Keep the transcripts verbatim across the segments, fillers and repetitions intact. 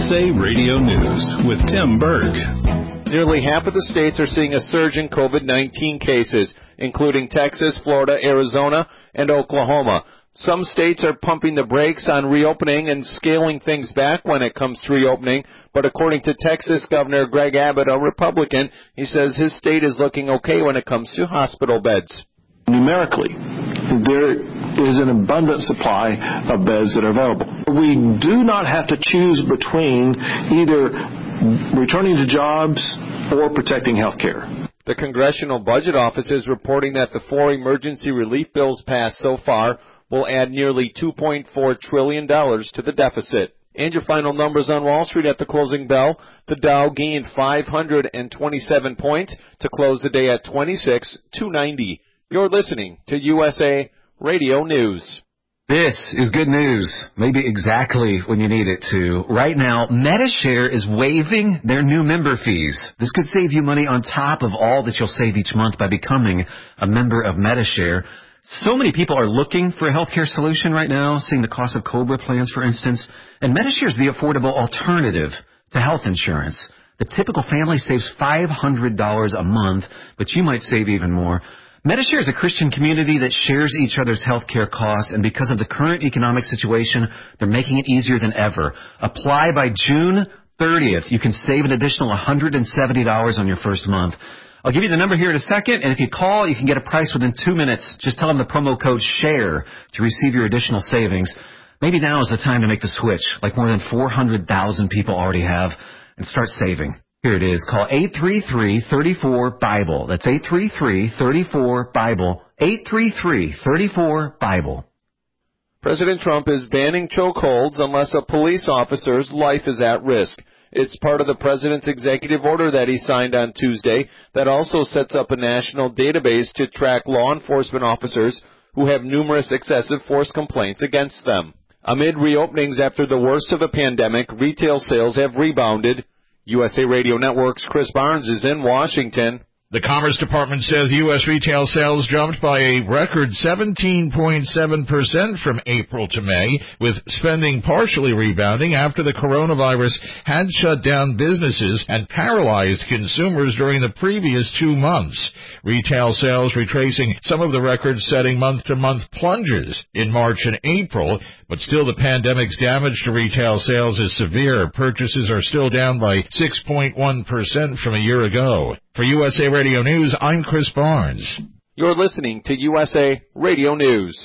A Radio News with Tim Berg. Nearly half of the states are seeing a surge in COVID nineteen cases, including Texas, Florida, Arizona, and Oklahoma. Some states are pumping the brakes on reopening and scaling things back when it comes to reopening, but according to Texas Governor Greg Abbott, a Republican, he says his state is looking okay when it comes to hospital beds. Numerically, there is an abundant supply of beds that are available. We do not have to choose between either returning to jobs or protecting health care. The Congressional Budget Office is reporting that the four emergency relief bills passed so far will add nearly two point four trillion dollars to the deficit. And your final numbers on Wall Street at the closing bell. The Dow gained five hundred twenty-seven points to close the day at twenty-six thousand two hundred ninety. You're listening to U S A Radio News. This is good news, maybe exactly when you need it to. Right now, Medi-Share is waiving their new member fees. This could save you money on top of all that you'll save each month by becoming a member of Medi-Share. So many people are looking for a healthcare solution right now, seeing the cost of COBRA plans, for instance, and Medi-Share is the affordable alternative to health insurance. The typical family saves five hundred dollars a month, but you might save even more. Medi-Share is a Christian community that shares each other's health care costs, and because of the current economic situation, they're making it easier than ever. Apply by June thirtieth. You can save an additional one hundred seventy dollars on your first month. I'll give you the number here in a second, and if you call, you can get a price within two minutes. Just tell them the promo code SHARE to receive your additional savings. Maybe now is the time to make the switch, like more than four hundred thousand people already have, and start saving. Here it is. Call eight three three, three four, BIBLE. That's eight three three, three four, BIBLE. eight three three, three four, BIBLE. President Trump is banning chokeholds unless a police officer's life is at risk. It's part of the president's executive order that he signed on Tuesday that also sets up a national database to track law enforcement officers who have numerous excessive force complaints against them. Amid reopenings after the worst of the pandemic, retail sales have rebounded. U S A Radio Network's Chris Barnes is in Washington. The Commerce Department says U S retail sales jumped by a record seventeen point seven percent from April to May, with spending partially rebounding after the coronavirus had shut down businesses and paralyzed consumers during the previous two months. Retail sales retracing some of the record-setting month-to-month plunges in March and April, but still the pandemic's damage to retail sales is severe. Purchases are still down by six point one percent from a year ago. For U S A Radio News, I'm Chris Barnes. You're listening to U S A Radio News.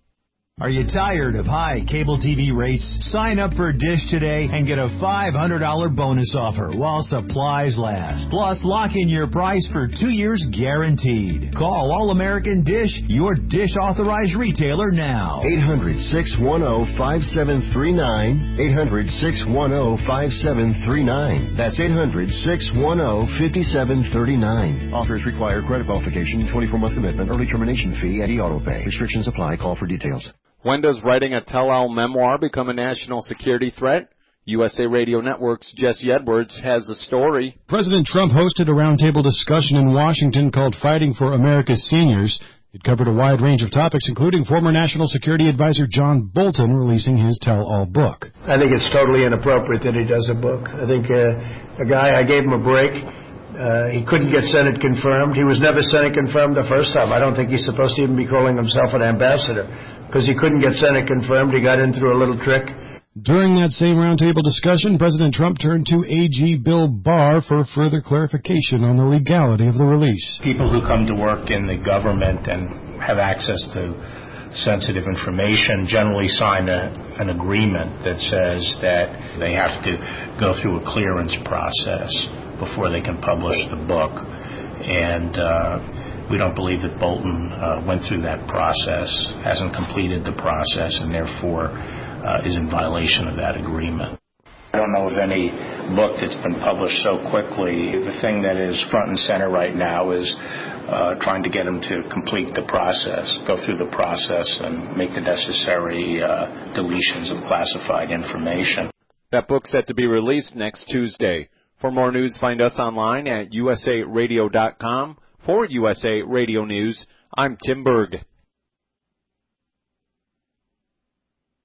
Are you tired of high cable T V rates? Sign up for Dish today and get a five hundred dollars bonus offer while supplies last. Plus, lock in your price for two years guaranteed. Call All-American Dish, your Dish authorized retailer now. eight hundred, six one zero, five seven three nine. eight hundred, six one zero, five seven three nine. That's eight hundred, six one zero, five seven three nine. Offers require credit qualification, twenty-four month commitment, early termination fee, and e-auto pay. Restrictions apply. Call for details. When does writing a tell-all memoir become a national security threat? U S A Radio Network's Jesse Edwards has a story. President Trump hosted a roundtable discussion in Washington called Fighting for America's Seniors. It covered a wide range of topics, including former National Security Advisor John Bolton releasing his tell-all book. I think it's totally inappropriate that he does a book. I think uh, a guy, I gave him a break. Uh, he couldn't get Senate confirmed. He was never Senate confirmed the first time. I don't think he's supposed to even be calling himself an ambassador because he couldn't get Senate confirmed. He got in through a little trick. During that same roundtable discussion, President Trump turned to A G Bill Barr for further clarification on the legality of the release. People who come to work in the government and have access to sensitive information generally sign a, an agreement that says that they have to go through a clearance process before they can publish the book. And uh, we don't believe that Bolton uh, went through that process, hasn't completed the process, and therefore uh, is in violation of that agreement. I don't know of any book that's been published so quickly. The thing that is front and center right now is uh, trying to get him to complete the process, go through the process, and make the necessary uh, deletions of classified information. That book's set to be released next Tuesday. For more news, find us online at U S A radio dot com. For U S A Radio News, I'm Tim Berg.